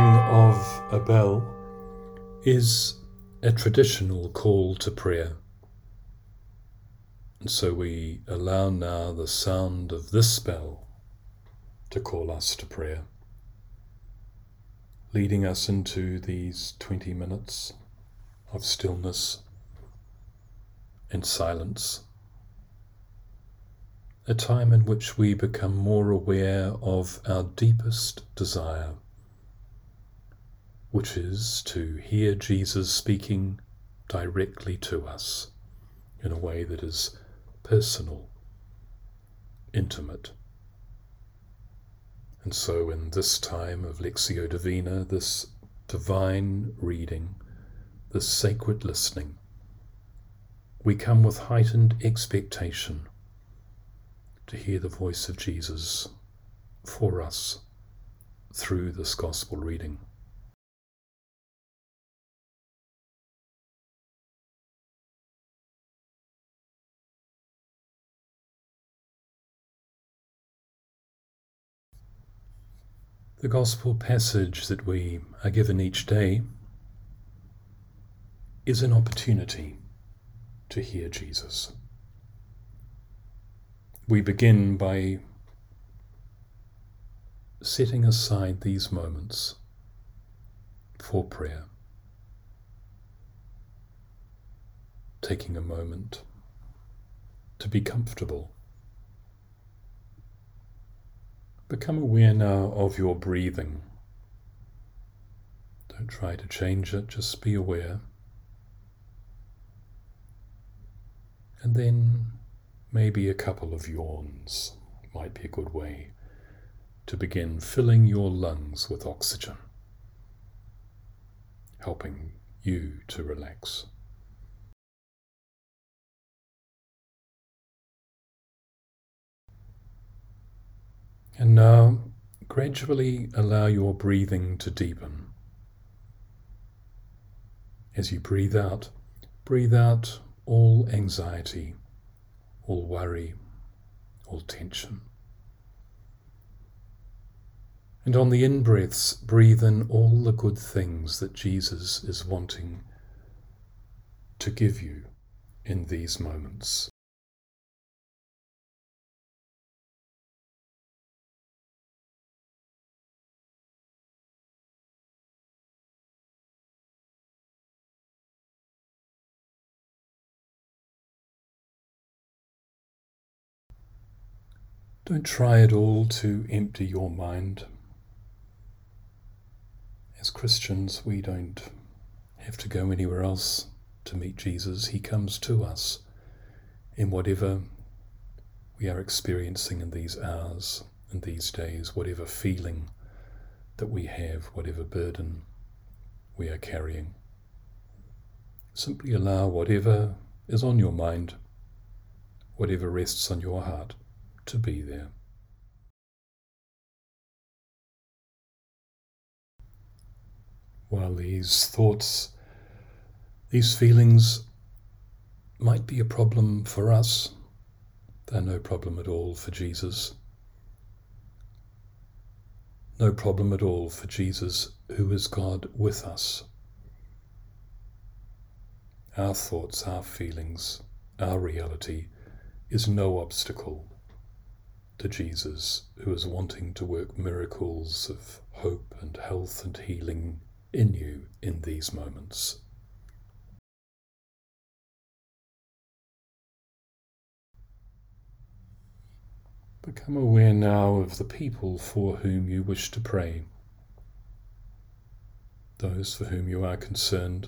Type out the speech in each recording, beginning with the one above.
ringing of a bell is a traditional call to prayer. And so we allow now the sound of this bell to call us to prayer, leading us into these 20 minutes of stillness and silence, a time in which we become more aware of our deepest desire, which is to hear Jesus speaking directly to us in a way that is personal, intimate. And so in this time of Lectio Divina, this divine reading, this sacred listening, we come with heightened expectation to hear the voice of Jesus for us through this gospel reading. The gospel passage that we are given each day is an opportunity to hear Jesus. We begin by setting aside these moments for prayer, taking a moment to be comfortable. Become aware now of your breathing. Don't try to change it, just be aware. And then maybe a couple of yawns might be a good way to begin filling your lungs with oxygen, helping you to relax. And now, gradually allow your breathing to deepen. As you breathe out all anxiety, all worry, all tension. And on the in-breaths, breathe in all the good things that Jesus is wanting to give you in these moments. Don't try at all to empty your mind. As Christians, we don't have to go anywhere else to meet Jesus. He comes to us in whatever we are experiencing in these hours, in these days, whatever feeling that we have, whatever burden we are carrying. Simply allow whatever is on your mind, whatever rests on your heart, to be there. While these thoughts, these feelings might be a problem for us, they're no problem at all for Jesus. No problem at all for Jesus, who is God with us. Our thoughts, our feelings, our reality is no obstacle to Jesus, who is wanting to work miracles of hope and health and healing in you in these moments. Become aware now of the people for whom you wish to pray, those for whom you are concerned.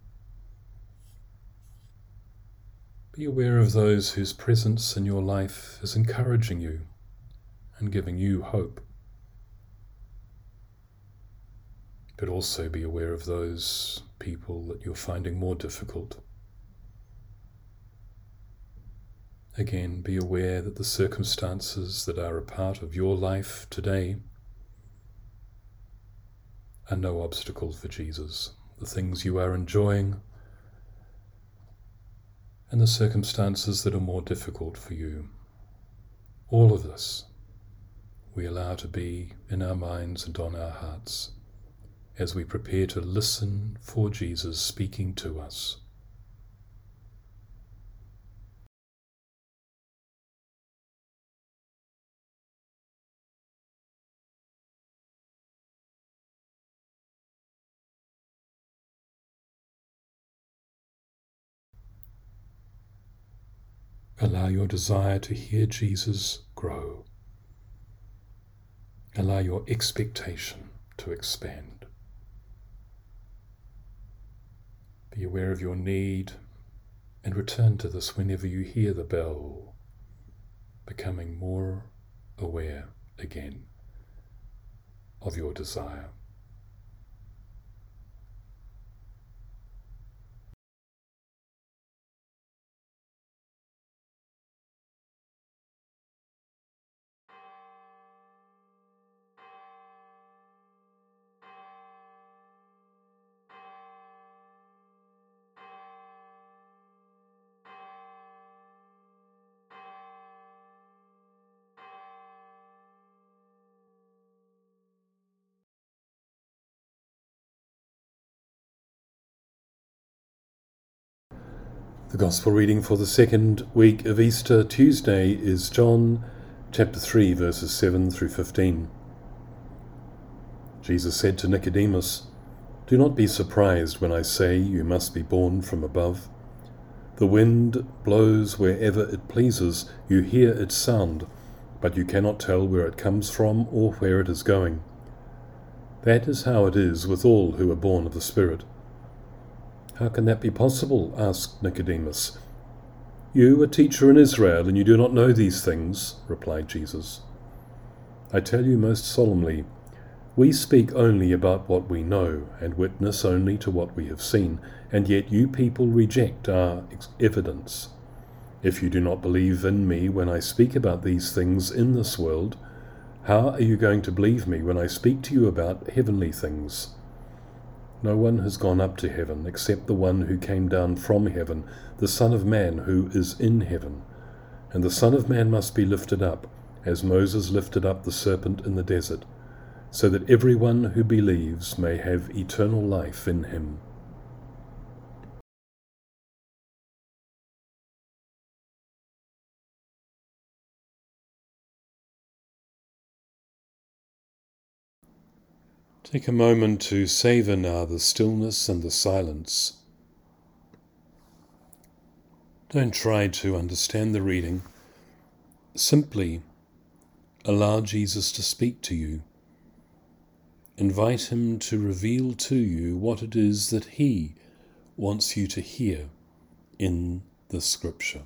Be aware of those whose presence in your life is encouraging you and giving you hope. But also be aware of those people that you're finding more difficult. Again, be aware that the circumstances that are a part of your life today are no obstacle for Jesus. The things you are enjoying and the circumstances that are more difficult for you. All of this we allow to be in our minds and on our hearts as we prepare to listen for Jesus speaking to us. Allow your desire to hear Jesus grow. Allow your expectation to expand. Be aware of your need and return to this whenever you hear the bell, becoming more aware again of your desire. The Gospel reading for the second week of Easter, Tuesday, is John chapter 3, verses 7 through 15. Jesus said to Nicodemus, "Do not be surprised when I say you must be born from above. The wind blows wherever it pleases, you hear its sound, but you cannot tell where it comes from or where it is going. That is how it is with all who are born of the Spirit." "How can that be possible?" asked Nicodemus. "You, a teacher in Israel, and you do not know these things," replied Jesus. "I tell you most solemnly, we speak only about what we know, and witness only to what we have seen, and yet you people reject our evidence. If you do not believe in me when I speak about these things in this world, how are you going to believe me when I speak to you about heavenly things? No one has gone up to heaven except the one who came down from heaven, the Son of Man who is in heaven. And the Son of Man must be lifted up, as Moses lifted up the serpent in the desert, so that everyone who believes may have eternal life in him." Take a moment to savor now the stillness and the silence. Don't try to understand the reading. Simply allow Jesus to speak to you. Invite him to reveal to you what it is that he wants you to hear in the Scripture.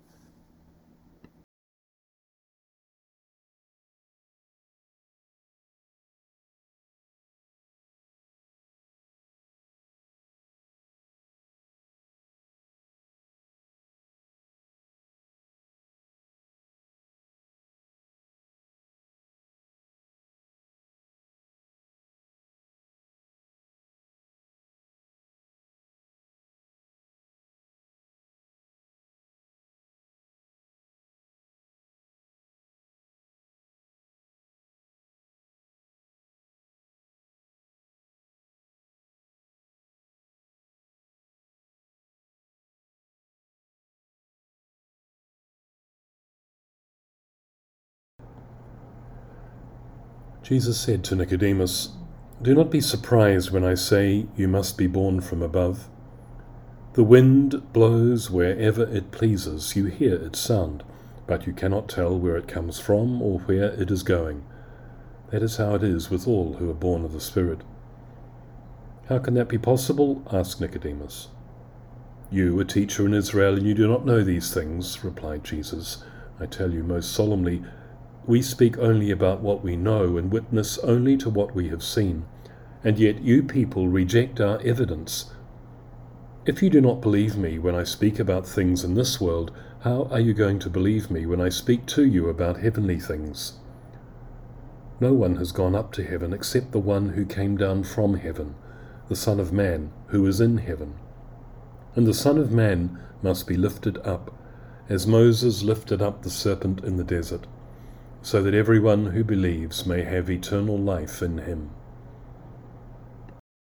Jesus said to Nicodemus, "Do not be surprised when I say you must be born from above. The wind blows wherever it pleases, you hear its sound, but you cannot tell where it comes from or where it is going. That is how it is with all who are born of the Spirit." "How can that be possible?" asked Nicodemus. "You, a teacher in Israel, and you do not know these things," replied Jesus. "I tell you most solemnly, we speak only about what we know and witness only to what we have seen, and yet you people reject our evidence. If you do not believe me when I speak about things in this world, how are you going to believe me when I speak to you about heavenly things? No one has gone up to heaven except the one who came down from heaven, the Son of Man who is in heaven. And the Son of Man must be lifted up, as Moses lifted up the serpent in the desert, so that everyone who believes may have eternal life in him."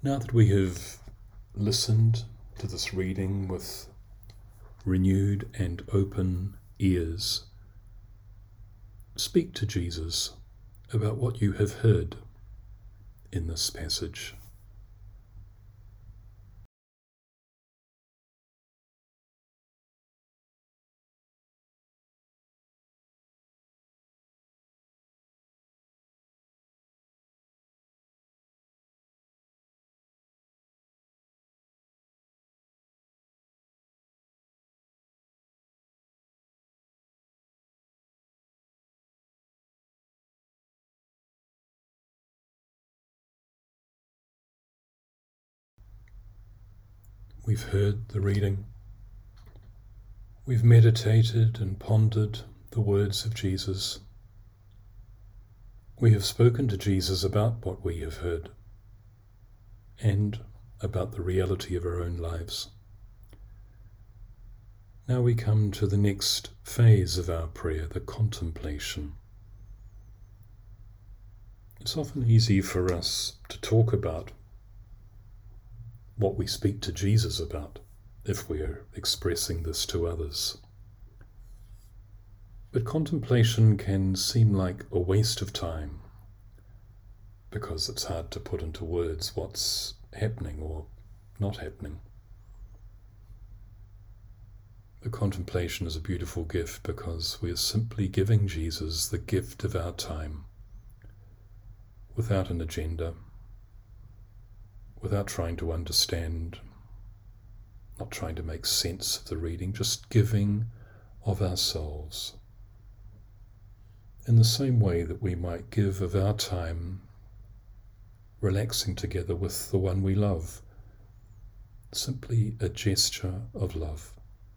Now that we have listened to this reading with renewed and open ears, speak to Jesus about what you have heard in this passage. We've heard the reading. We've meditated and pondered the words of Jesus. We have spoken to Jesus about what we have heard and about the reality of our own lives. Now we come to the next phase of our prayer, the contemplation. It's often easy for us to talk about what we speak to Jesus about if we are expressing this to others. But contemplation can seem like a waste of time because it's hard to put into words what's happening or not happening. The contemplation is a beautiful gift because we are simply giving Jesus the gift of our time without an agenda, without trying to understand, not trying to make sense of the reading, just giving of ourselves. In the same way that we might give of our time relaxing together with the one we love, simply a gesture of love.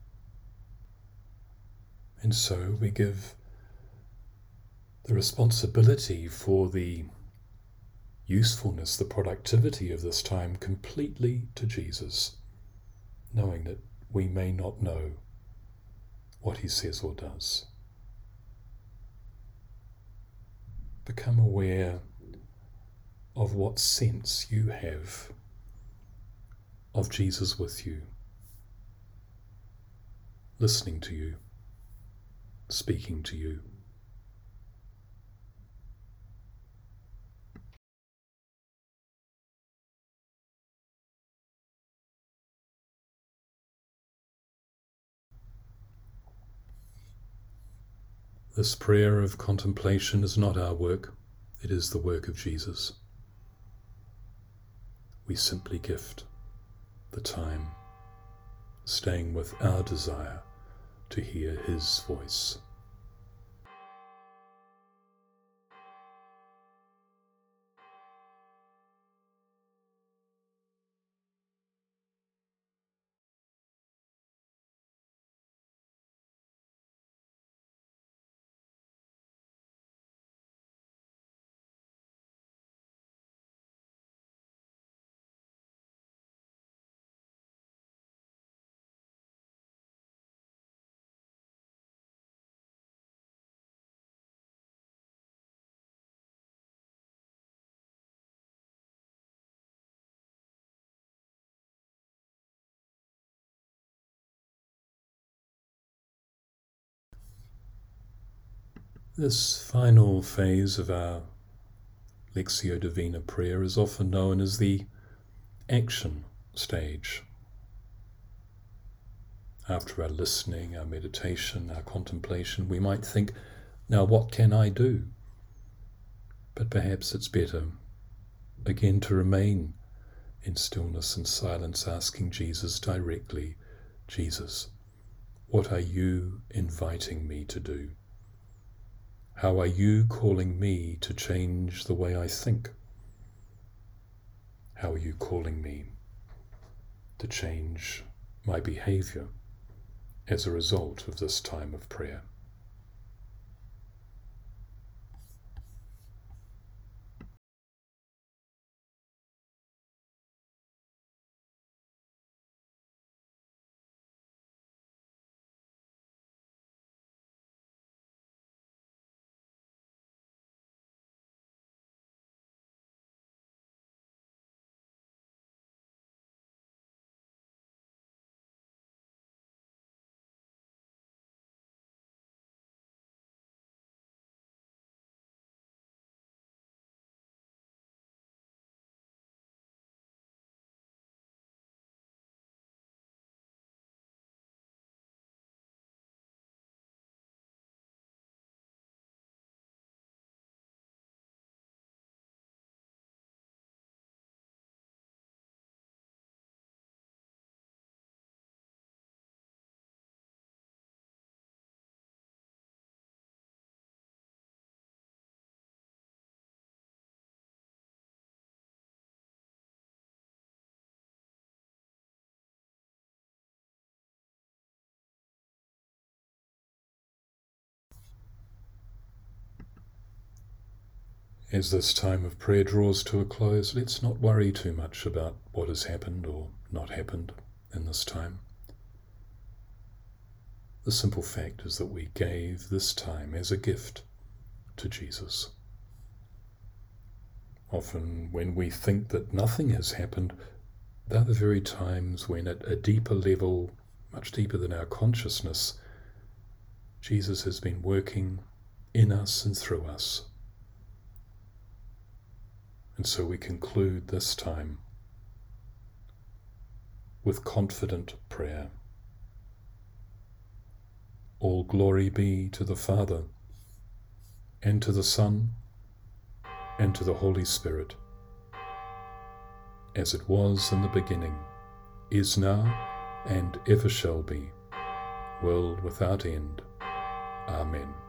And so we give the responsibility for the usefulness, the productivity of this time completely to Jesus, knowing that we may not know what he says or does. Become aware of what sense you have of Jesus with you, listening to you, speaking to you. This prayer of contemplation is not our work, it is the work of Jesus. We simply gift the time, staying with our desire to hear his voice. This final phase of our Lectio Divina prayer is often known as the action stage. After our listening, our meditation, our contemplation, we might think, now what can I do? But perhaps it's better, again, to remain in stillness and silence, asking Jesus directly, Jesus, what are you inviting me to do? How are you calling me to change the way I think? How are you calling me to change my behavior as a result of this time of prayer? As this time of prayer draws to a close, let's not worry too much about what has happened or not happened in this time. The simple fact is that we gave this time as a gift to Jesus. Often when we think that nothing has happened, they're the very times when at a deeper level, much deeper than our consciousness, Jesus has been working in us and through us. And so we conclude this time with confident prayer. All glory be to the Father, and to the Son, and to the Holy Spirit, as it was in the beginning, is now, and ever shall be, world without end. Amen.